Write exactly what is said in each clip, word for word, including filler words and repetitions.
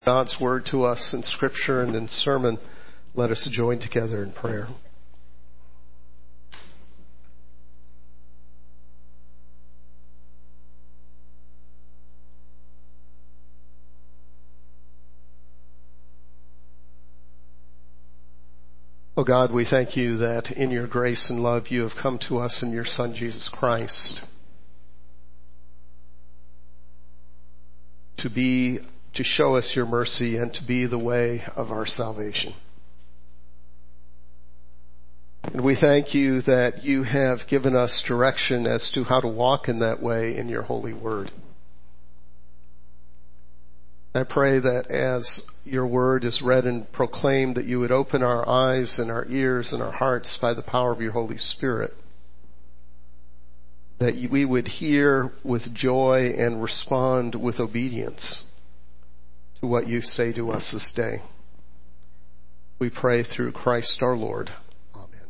God's word to us in Scripture and in sermon, let us join together in prayer. Oh God, we thank you that in your grace and love you have come to us in your Son, Jesus Christ, to be to show us your mercy and to be the way of our salvation. And we thank you that you have given us direction as to how to walk in that way in your holy word. I pray that as your word is read and proclaimed, that you would open our eyes and our ears and our hearts by the power of your Holy Spirit, that we would hear with joy and respond with obedience to what you say to us this day. We pray through Christ our Lord. Amen.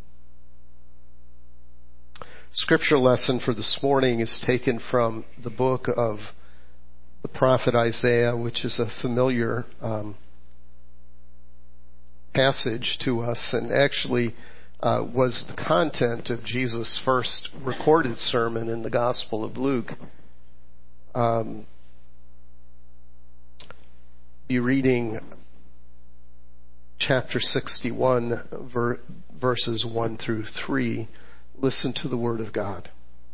Scripture lesson for this morning is taken from the book of the prophet Isaiah, which is a familiar um, passage to us, and actually uh, was the content of Jesus' first recorded sermon in the Gospel of Luke. Um, be reading chapter sixty-one, ver- verses one through three. Listen to the word of God.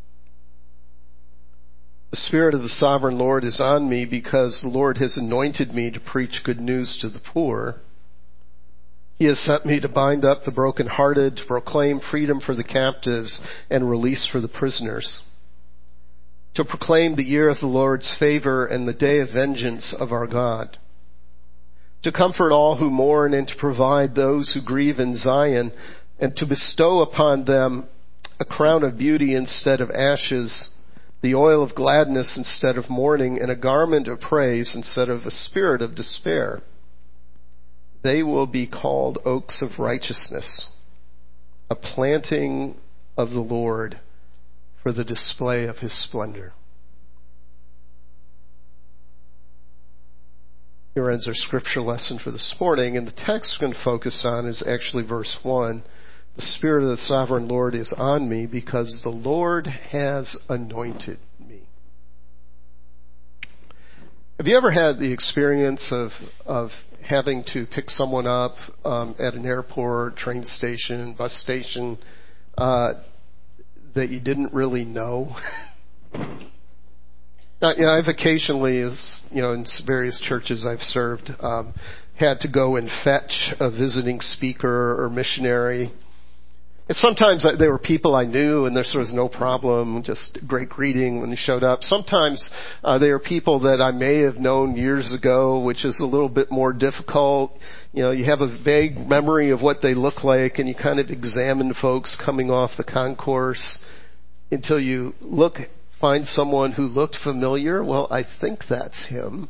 The Spirit of the Sovereign Lord is on me because the Lord has anointed me to preach good news to the poor. He has sent me to bind up the brokenhearted, to proclaim freedom for the captives and release for the prisoners, to proclaim the year of the Lord's favor and the day of vengeance of our God, to comfort all who mourn and to provide those who grieve in Zion, and to bestow upon them a crown of beauty instead of ashes, the oil of gladness instead of mourning, and a garment of praise instead of a spirit of despair. They will be called oaks of righteousness, a planting of the Lord for the display of his splendor. Here ends our scripture lesson for this morning, and the text we're going to focus on is actually verse one. The Spirit of the Sovereign Lord is on me because the Lord has anointed me. Have you ever had the experience of of having to pick someone up um, at an airport, train station, bus station uh, that you didn't really know? Now, you know, I've occasionally, as you know, in various churches I've served, um, had to go and fetch a visiting speaker or missionary. And sometimes they were people I knew, and there was no problem, just great greeting when they showed up. Sometimes uh, they were people that I may have known years ago, which is a little bit more difficult. You know, you have a vague memory of what they look like, and you kind of examine folks coming off the concourse until you look, find someone who looked familiar. Well, I think that's him.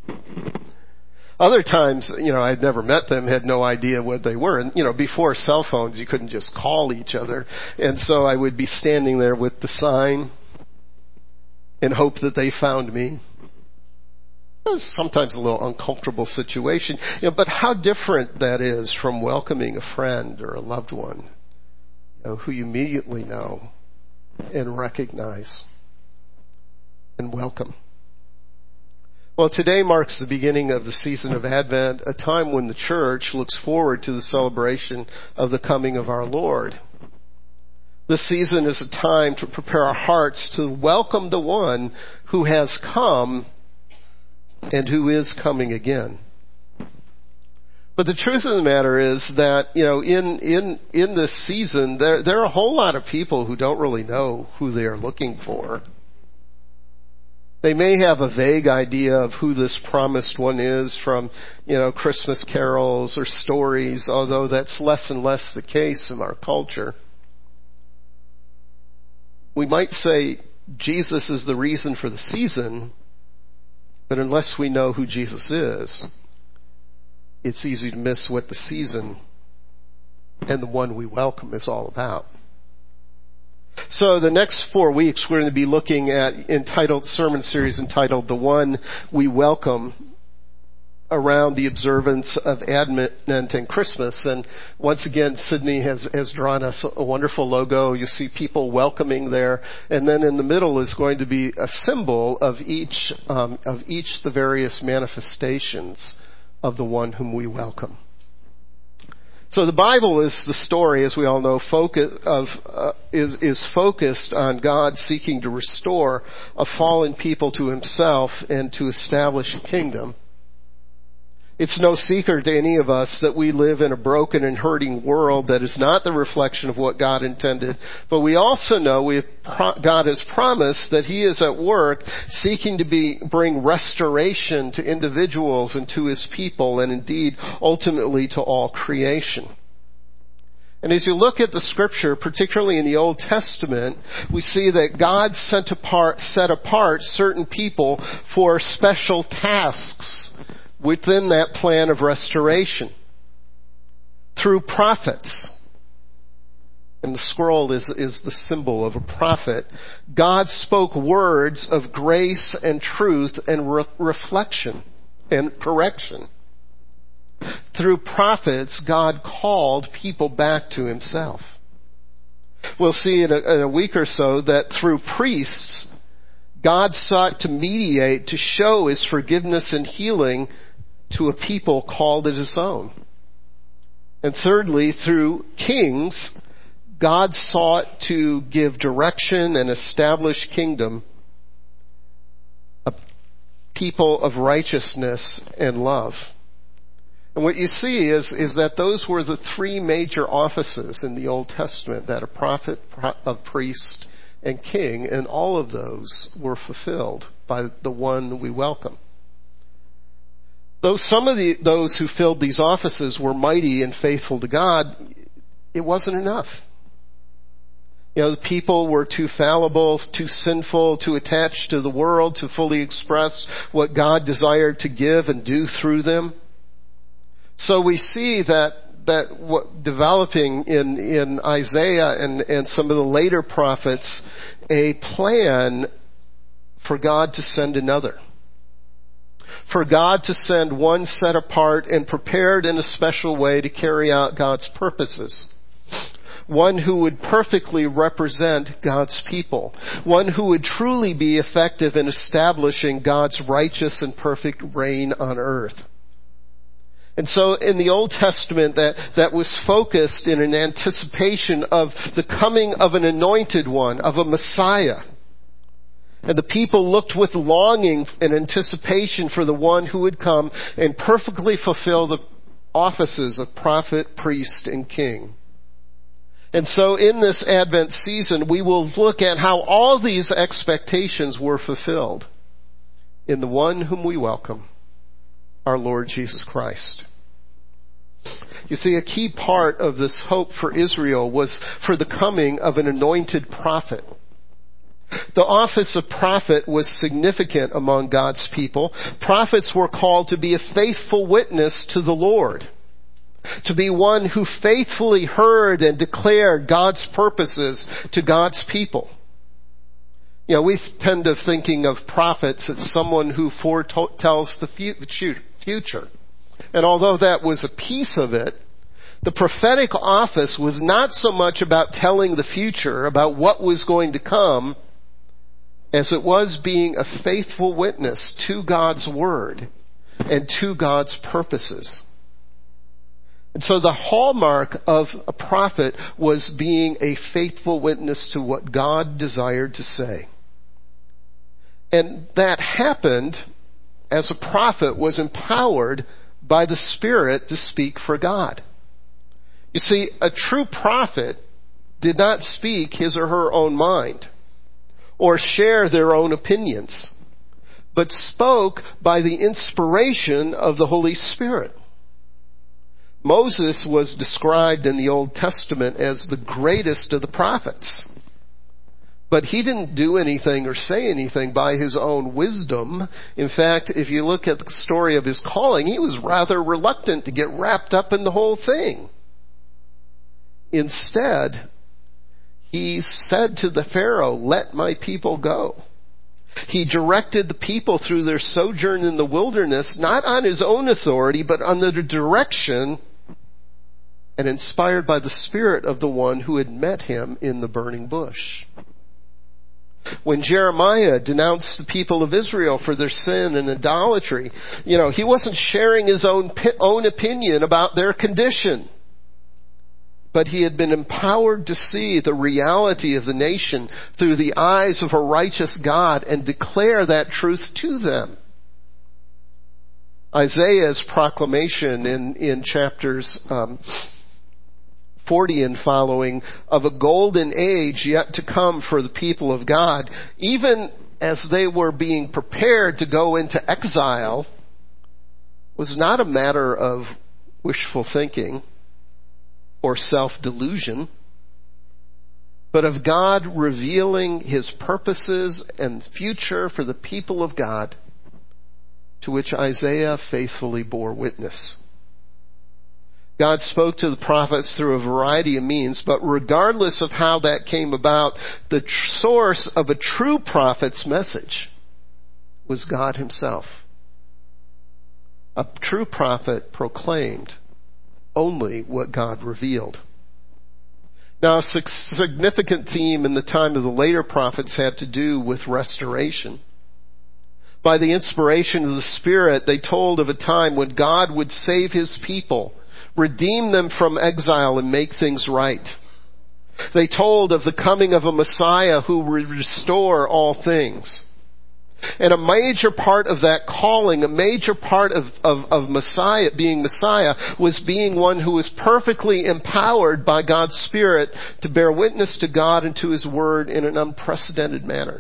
Other times, you know, I'd never met them, had no idea what they were. And, you know, before cell phones, you couldn't just call each other. And so I would be standing there with the sign and hope that they found me. It was sometimes a little uncomfortable situation. You know, but how different that is from welcoming a friend or a loved one, you know, who you immediately know and recognize and welcome. Well, today marks the beginning of the season of Advent, a time when the church looks forward to the celebration of the coming of our Lord. This season is a time to prepare our hearts to welcome the one who has come and who is coming again. But the truth of the matter is that, you know, in in in this season, there there are a whole lot of people who don't really know who they are looking for. They may have a vague idea of who this promised one is from, you know, Christmas carols or stories, although that's less and less the case in our culture. We might say Jesus is the reason for the season, but unless we know who Jesus is, it's easy to miss what the season and the one we welcome is all about. So the next four weeks we're going to be looking at entitled sermon series entitled The One We Welcome. around the observance of Advent and Christmas. And once again, Sydney has, has drawn us a wonderful logo. You see people welcoming there. And then in the middle is going to be a symbol of each, um, of each the various manifestations of the one whom we welcome. So the Bible is the story, as we all know, focus of uh, is is focused on God seeking to restore a fallen people to Himself and to establish a kingdom. It's no secret to any of us that we live in a broken and hurting world that is not the reflection of what God intended. But we also know we have pro- God has promised that He is at work seeking to be, bring restoration to individuals and to His people, and indeed ultimately to all creation. And as you look at the Scripture, particularly in the Old Testament, we see that God sent apart, set apart certain people for special tasks within that plan of restoration through prophets. And the scroll is, is the symbol of a prophet. God spoke words of grace and truth and re- reflection and correction. Through prophets, God called people back to Himself. We'll see in a, in a week or so that through priests, God sought to mediate, to show His forgiveness and healing to a people called as His own. And thirdly, through kings, God sought to give direction and establish kingdom, a people of righteousness and love. And what you see is, is that those were the three major offices in the Old Testament, that a prophet, a priest, and king, and all of those were fulfilled by the one we welcome. Though some of the, those who filled these offices were mighty and faithful to God, it wasn't enough. You know, the people were too fallible, too sinful, too attached to the world to fully express what God desired to give and do through them. So we see that that what developing in, in Isaiah and, and some of the later prophets, a plan for God to send another. For God to send one set apart and prepared in a special way to carry out God's purposes. One who would perfectly represent God's people. One who would truly be effective in establishing God's righteous and perfect reign on earth. And so in the Old Testament, that, that was focused in an anticipation of the coming of an anointed one, of a Messiah. And the people looked with longing and anticipation for the one who would come and perfectly fulfill the offices of prophet, priest, and king. And so in this Advent season, we will look at how all these expectations were fulfilled in the one whom we welcome, our Lord Jesus Christ. You see, a key part of this hope for Israel was for the coming of an anointed prophet. The office of prophet was significant among God's people. Prophets were called to be a faithful witness to the Lord, to be one who faithfully heard and declared God's purposes to God's people. You know, we tend to thinking of prophets as someone who foretells the future. And although that was a piece of it, the prophetic office was not so much about telling the future, about what was going to come, as it was being a faithful witness to God's word and to God's purposes. And so the hallmark of a prophet was being a faithful witness to what God desired to say. And that happened as a prophet was empowered by the Spirit to speak for God. You see, a true prophet did not speak his or her own mind or share their own opinions, but spoke by the inspiration of the Holy Spirit. Moses was described in the Old Testament as the greatest of the prophets. But he didn't do anything or say anything by his own wisdom. In fact, if you look at the story of his calling, he was rather reluctant to get wrapped up in the whole thing. Instead, he said to the Pharaoh, "Let my people go." He directed the people through their sojourn in the wilderness, not on his own authority, but under the direction and inspired by the Spirit of the one who had met him in the burning bush. When Jeremiah denounced the people of Israel for their sin and idolatry, you know, he wasn't sharing his own own opinion about their condition. But he had been empowered to see the reality of the nation through the eyes of a righteous God and declare that truth to them. Isaiah's proclamation in, in chapters um, forty and following of a golden age yet to come for the people of God, even as they were being prepared to go into exile, was not a matter of wishful thinking or self-delusion, but of God revealing his purposes and future for the people of God, to which Isaiah faithfully bore witness. God spoke to the prophets through a variety of means, but regardless of how that came about, the tr- source of a true prophet's message was God himself. A true prophet proclaimed only what God revealed. Now, a significant theme in the time of the later prophets had to do with restoration. By the inspiration of the Spirit, they told of a time when God would save his people, redeem them from exile, and make things right. They told of the coming of a Messiah who would restore all things. And a major part of that calling, a major part of, of, of Messiah, being Messiah, was being one who was perfectly empowered by God's Spirit to bear witness to God and to his Word in an unprecedented manner.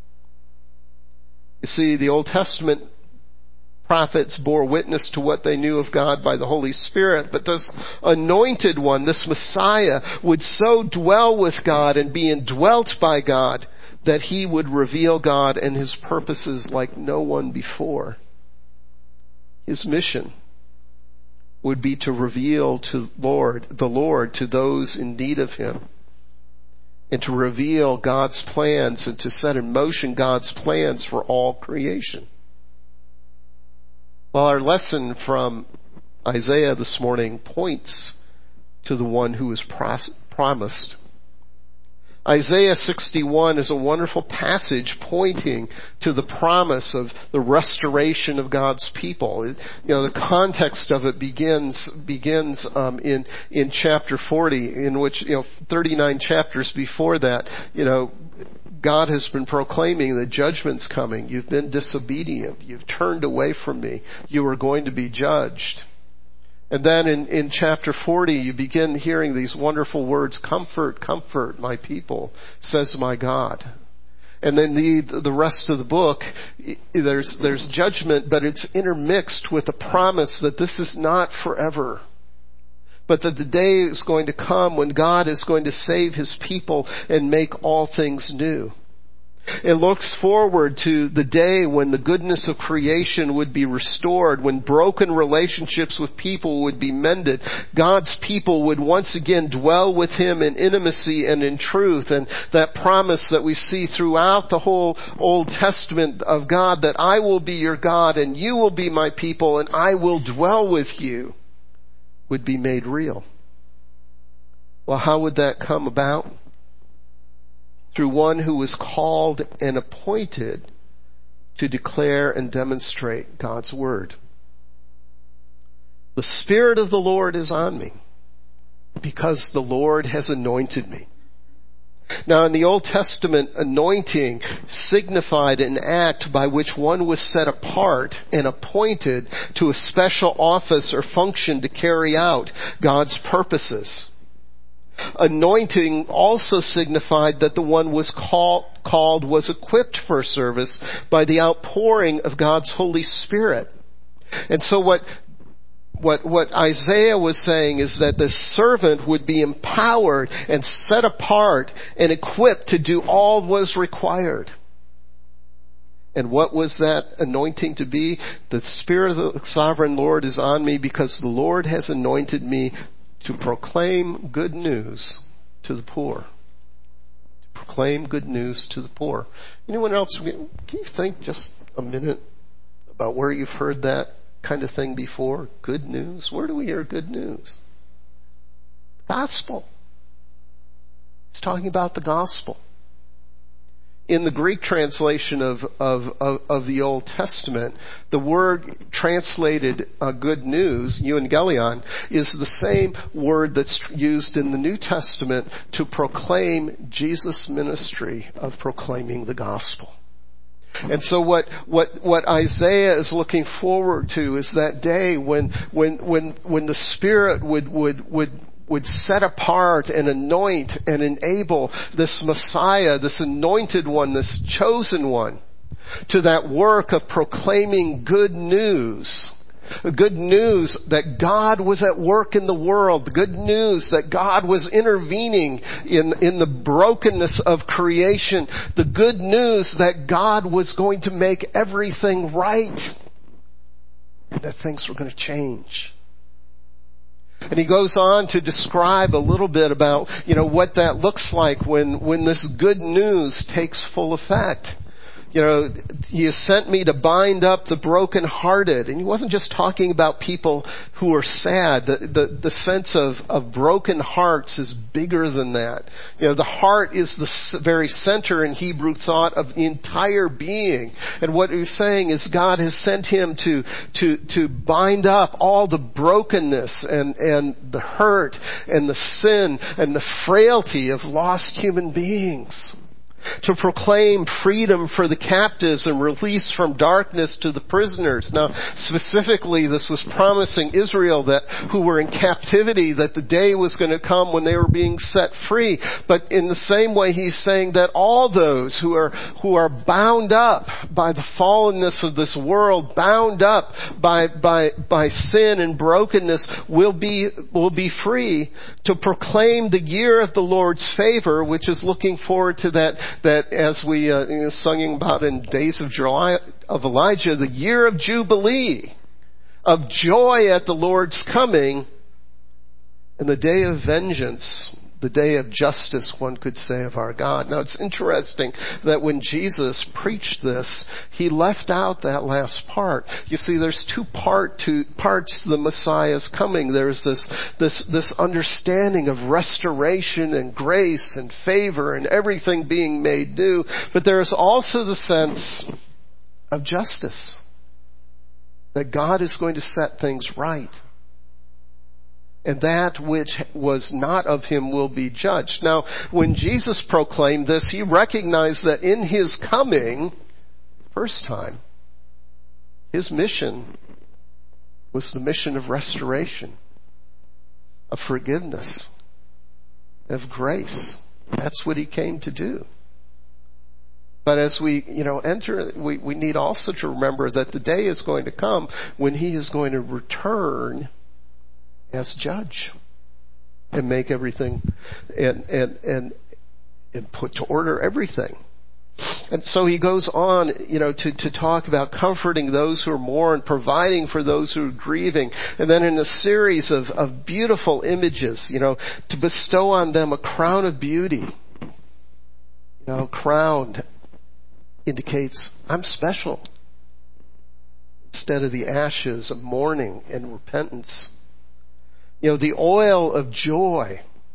You see, the Old Testament prophets bore witness to what they knew of God by the Holy Spirit, but this anointed one, this Messiah, would so dwell with God and be indwelt by God that he would reveal God and his purposes like no one before. His mission would be to reveal to Lord, the Lord to those in need of him, and to reveal God's plans and to set in motion God's plans for all creation. Well, our lesson from Isaiah this morning points to the one who is pros- promised. Isaiah sixty-one is a wonderful passage pointing to the promise of the restoration of God's people. It, you know, the context of it begins begins um, in in chapter forty, in which, you know, thirty-nine chapters before that, you know, God has been proclaiming the judgment's coming. You've been disobedient. You've turned away from me. You are going to be judged. And then in, in chapter forty, you begin hearing these wonderful words, "Comfort, comfort my people, says my God." And then the the rest of the book, there's there's judgment, but it's intermixed with a promise that this is not forever, but that the day is going to come when God is going to save his people and make all things new. It looks forward to the day when the goodness of creation would be restored, when broken relationships with people would be mended. God's people would once again dwell with him in intimacy and in truth. And that promise that we see throughout the whole Old Testament of God, that I will be your God and you will be my people and I will dwell with you, would be made real. Well, how would that come about? Through one who was called and appointed to declare and demonstrate God's Word. The Spirit of the Lord is on me because the Lord has anointed me. Now, in the Old Testament, anointing signified an act by which one was set apart and appointed to a special office or function to carry out God's purposes. Anointing also signified that the one was call, called was equipped for service by the outpouring of God's Holy Spirit. And so what What, what Isaiah was saying is that the servant would be empowered and set apart and equipped to do all was required. And what was that anointing to be? The Spirit of the Sovereign Lord is on me because the Lord has anointed me to proclaim good news to the poor, to proclaim good news to the poor. Anyone else? Can you think just a minute about where you've heard that kind of thing before? Good news? Where do we hear good news? Gospel. It's talking about the gospel. In the Greek translation of, of, of, of the Old Testament, the word translated uh, good news, euangelion, is the same word that's used in the New Testament to proclaim Jesus' ministry of proclaiming the gospel. And so what, what, what Isaiah is looking forward to is that day when, when, when, when the Spirit would, would, would, would set apart and anoint and enable this Messiah, this anointed one, this chosen one, to that work of proclaiming good news. The good news that God was at work in the world. The good news that God was intervening in, in the brokenness of creation. The good news that God was going to make everything right. And that things were going to change. And he goes on to describe a little bit about, you know, what that looks like when, when this good news takes full effect. You know, he has sent me to bind up the brokenhearted. And he wasn't just talking about people who are sad. The, the, the sense of, of broken hearts is bigger than that. You know, the heart is the very center in Hebrew thought of the entire being. And what he's saying is God has sent him to, to, to bind up all the brokenness and, and the hurt and the sin and the frailty of lost human beings. To proclaim freedom for the captives and release from darkness to the prisoners. Now, specifically, this was promising Israel that who were in captivity that the day was going to come when they were being set free. But in the same way, he's saying that all those who are who are bound up by the fallenness of this world, bound up by by by sin and brokenness, will be will be free to proclaim the year of the Lord's favor, which is looking forward to that. That as we uh, you know, sung about in Days of, July, of Elijah, the year of Jubilee, of joy at the Lord's coming, and the day of vengeance, the day of justice, one could say, of our God. Now it's interesting that when Jesus preached this, he left out that last part. You see, there's two part to, parts to the Messiah's coming. There's this, this, this understanding of restoration and grace and favor and everything being made new. But there's also the sense of justice. That God is going to set things right. And that which was not of him will be judged. Now, when Jesus proclaimed this, he recognized that in his coming, first time, his mission was the mission of restoration, of forgiveness, of grace. That's what he came to do. But as we, you know, enter, we, we need also to remember that the day is going to come when he is going to return as judge and make everything and, and, and, and put to order everything. And so he goes on, you know, to, to talk about comforting those who are mourning, providing for those who are grieving, and then in a series of, of beautiful images, you know, to bestow on them a crown of beauty. You know, crowned indicates I'm special. Instead of the ashes of mourning and repentance. You know, the oil of joy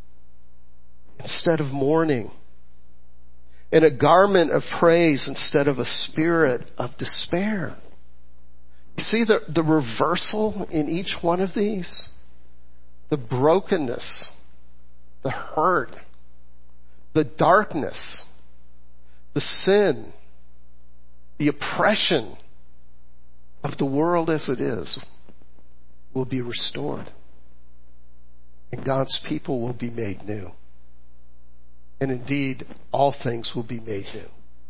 instead of mourning. And a garment of praise instead of a spirit of despair. You see the, the reversal in each one of these? The brokenness, the hurt, the darkness, the sin, the oppression of the world as it is will be restored. And God's people will be made new. And indeed, all things will be made new.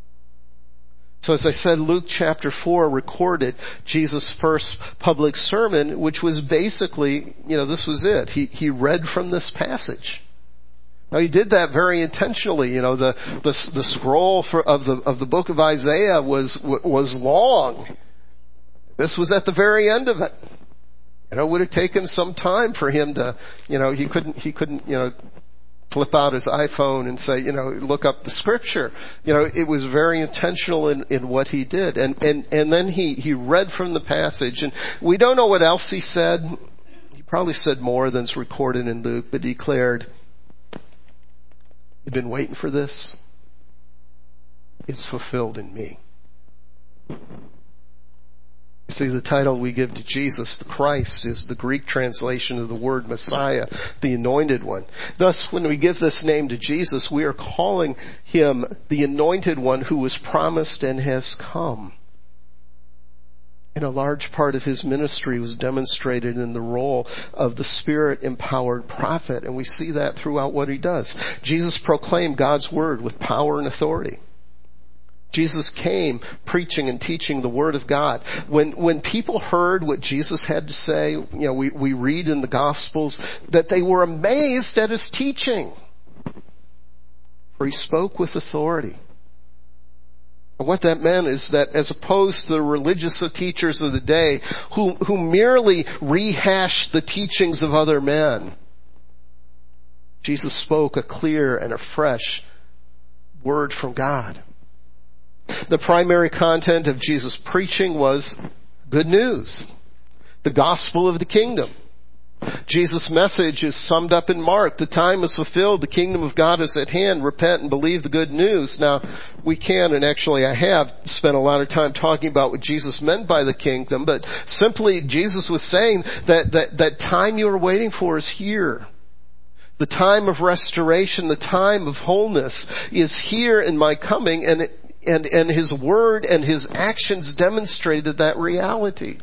So as I said, Luke chapter four recorded Jesus' first public sermon, which was basically, you know, this was it. He, he read from this passage. Now he did that very intentionally. You know, the, the, the scroll for, of the, of the book of Isaiah was, was long. This was at the very end of it. You know, it would have taken some time for him to, you know, he couldn't, he couldn't, you know, flip out his iPhone and say, you know, look up the scripture. You know, it was very intentional in, in what he did. And, and, and then he, he read from the passage. And we don't know what else he said. He probably said more than's recorded in Luke, but he declared, "You've been waiting for this? It's fulfilled in me." You see, the title we give to Jesus, the Christ, is the Greek translation of the word Messiah, the Anointed One. Thus, when we give this name to Jesus, we are calling him the Anointed One who was promised and has come. And a large part of his ministry was demonstrated in the role of the Spirit-empowered prophet, and we see that throughout what he does. Jesus proclaimed God's word with power and authority. Jesus came preaching and teaching the Word of God. When when people heard what Jesus had to say, you know, we, we read in the Gospels that they were amazed at his teaching. For he spoke with authority. And what that meant is that as opposed to the religious teachers of the day who, who merely rehashed the teachings of other men, Jesus spoke a clear and a fresh word from God. The primary content of Jesus' preaching was good news, the gospel of the kingdom. Jesus' message is summed up in Mark. The time is fulfilled. The kingdom of God is at hand. Repent and believe the good news. Now, we can, and actually I have, spent a lot of time talking about what Jesus meant by the kingdom, but simply Jesus was saying that that, that time you are waiting for is here. The time of restoration, the time of wholeness is here in my coming, and it, And, and his word and his actions demonstrated that reality.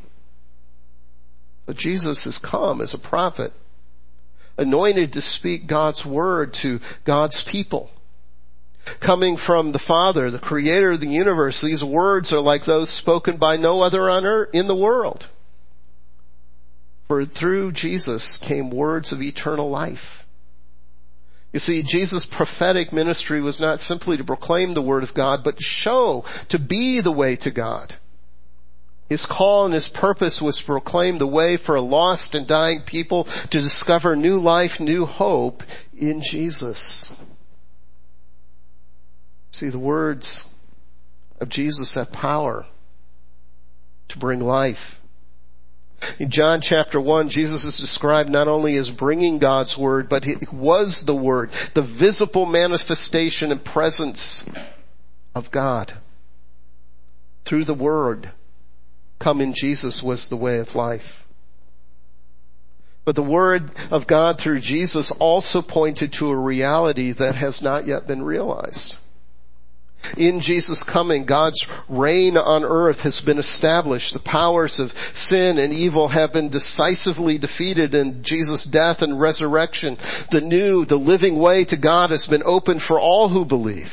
So Jesus has come as a prophet, anointed to speak God's word to God's people. Coming from the Father, the creator of the universe, these words are like those spoken by no other on earth in the world. For through Jesus came words of eternal life. You see, Jesus' prophetic ministry was not simply to proclaim the Word of God, but to show, to be the way to God. His call and his purpose was to proclaim the way for a lost and dying people to discover new life, new hope in Jesus. See, the words of Jesus have power to bring life. In John chapter one, Jesus is described not only as bringing God's Word, but He was the Word, the visible manifestation and presence of God. Through the Word, come in Jesus was the way of life. But the Word of God through Jesus also pointed to a reality that has not yet been realized. In Jesus' coming, God's reign on earth has been established. The powers of sin and evil have been decisively defeated in Jesus' death and resurrection. The new, the living way to God has been opened for all who believe.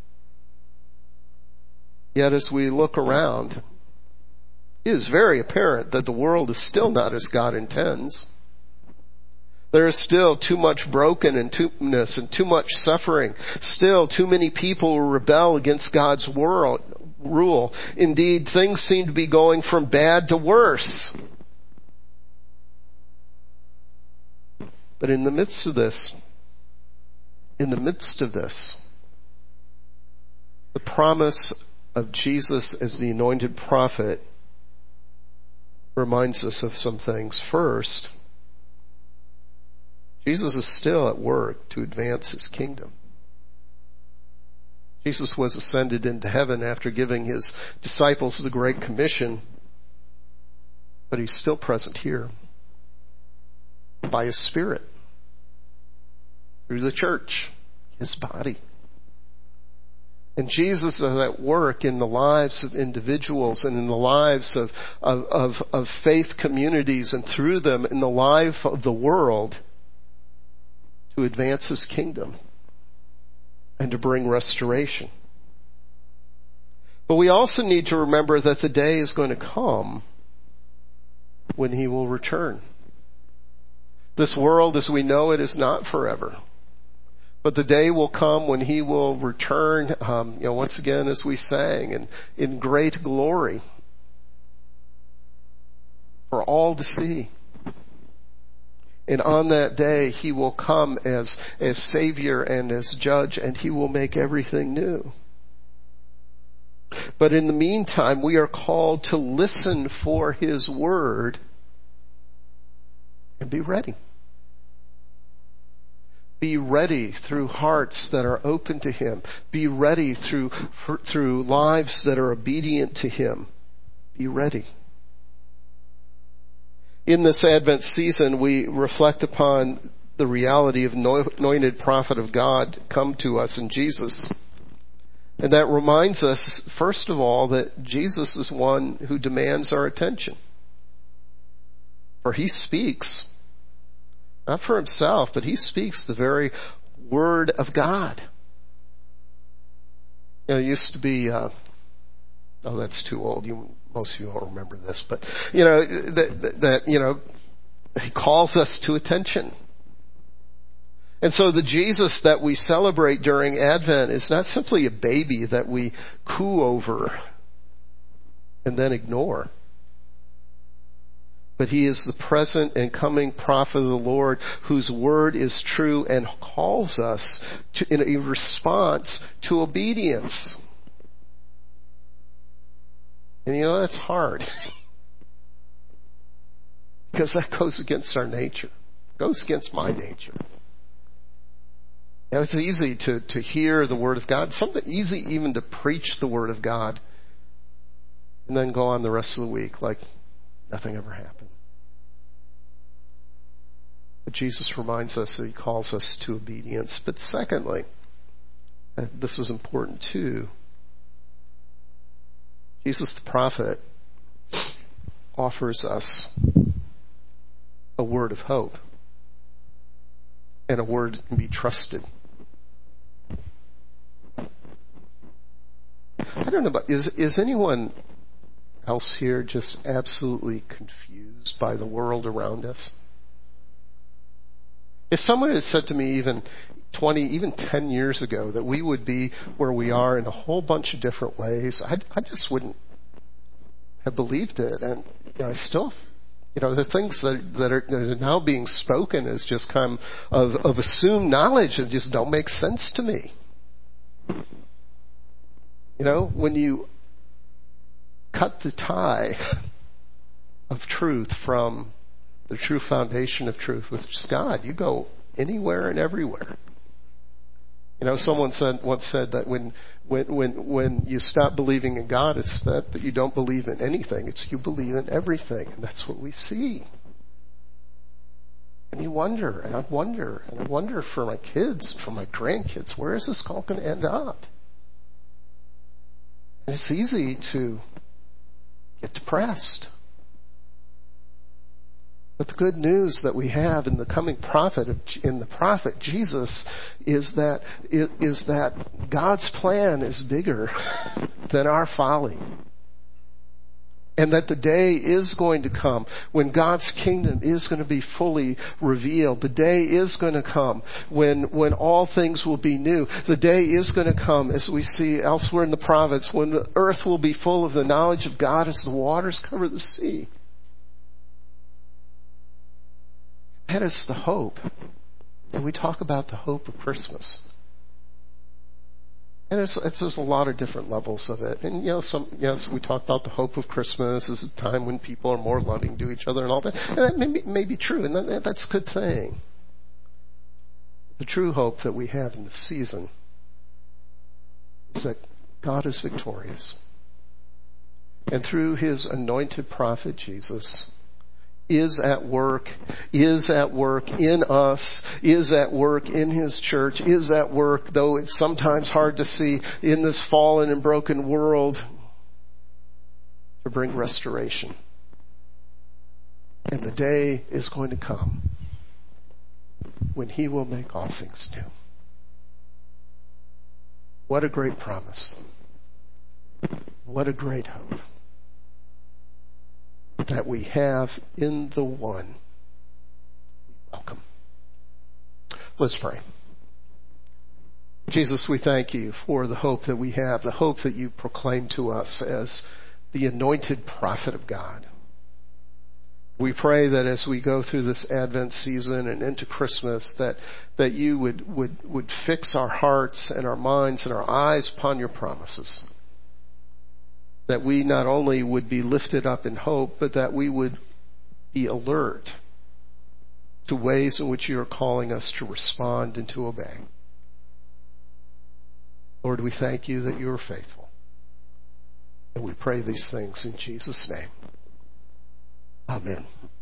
Yet as we look around, it is very apparent that the world is still not as God intends. There is still too much brokenness and too much suffering. Still too many people who rebel against God's world, rule. Indeed, things seem to be going from bad to worse. But in the midst of this, in the midst of this, the promise of Jesus as the anointed prophet reminds us of some things. First, Jesus is still at work to advance his kingdom. Jesus was ascended into heaven after giving his disciples the Great Commission, but he's still present here by his Spirit through the church, his body. And Jesus is at work in the lives of individuals and in the lives of, of, of, of faith communities, and through them in the life of the world, to advance his kingdom and to bring restoration. But we also need to remember that the day is going to come when he will return. This world as we know it is not forever. But the day will come when he will return, um, you know, once again, as we sang, in, in great glory for all to see. And on that day, he will come as, as Savior and as Judge, and he will make everything new. But in the meantime, we are called to listen for his word and be ready. Be ready through hearts that are open to him. Be ready through, for, through lives that are obedient to him. Be ready. In this Advent season, we reflect upon the reality of anointed prophet of God come to us in Jesus. And that reminds us, first of all, that Jesus is one who demands our attention. For he speaks, not for himself, but he speaks the very word of God. You know, it used to be, uh, oh, that's too old. You, most of you won't remember this, but, you know, that, that, that you know, he calls us to attention. And so the Jesus that we celebrate during Advent is not simply a baby that we coo over and then ignore. But he is the present and coming prophet of the Lord whose word is true and calls us to, in a response to obedience. And you know, that's hard. Because that goes against our nature. It goes against my nature. Now, it's easy to, to hear the Word of God. Something easy even to preach the Word of God and then go on the rest of the week like nothing ever happened. But Jesus reminds us that he calls us to obedience. But secondly, and this is important too, Jesus the prophet offers us a word of hope and a word that can be trusted. I don't know about, is, is anyone else here just absolutely confused by the world around us? If someone had said to me even twenty, even ten years ago that we would be where we are in a whole bunch of different ways, I, I just wouldn't have believed it. And you know, I still, you know, the things that, that, are, that are now being spoken as just kind of, of assumed knowledge that just don't make sense to me. You know, when you cut the tie of truth from the true foundation of truth, which is God, you go anywhere and everywhere. You know, someone said once said that when when when when you stop believing in God, it's not that you don't believe in anything; it's you believe in everything, and that's what we see. And you wonder, and I wonder, and I wonder for my kids, for my grandkids, where is this all going to end up? And it's easy to get depressed. But the good news that we have in the coming prophet, in the prophet Jesus, is that is that God's plan is bigger than our folly. And that the day is going to come when God's kingdom is going to be fully revealed. The day is going to come when, when all things will be new. The day is going to come, as we see elsewhere in the prophets, when the earth will be full of the knowledge of God as the waters cover the sea. That is the hope. And we talk about the hope of Christmas. And it's, it's there's a lot of different levels of it. And, you know, some, yes, we talk about the hope of Christmas as a time when people are more loving to each other and all that. And that may be, may be true, and that, that's a good thing. The true hope that we have in this season is that God is victorious. And through his anointed prophet, Jesus, is at work, is at work in us, is at work in his church, is at work, though it's sometimes hard to see, in this fallen and broken world, to bring restoration. And the day is going to come when he will make all things new. What a great promise. What a great hope that we have in the one we welcome. Let's pray. Jesus, we thank you for the hope that we have, the hope that you proclaim to us as the anointed prophet of God. We pray that as we go through this Advent season and into Christmas, that, that you would, would, would fix our hearts and our minds and our eyes upon your promises. That we not only would be lifted up in hope, but that we would be alert to ways in which you are calling us to respond and to obey. Lord, we thank you that you are faithful. And we pray these things in Jesus' name. Amen.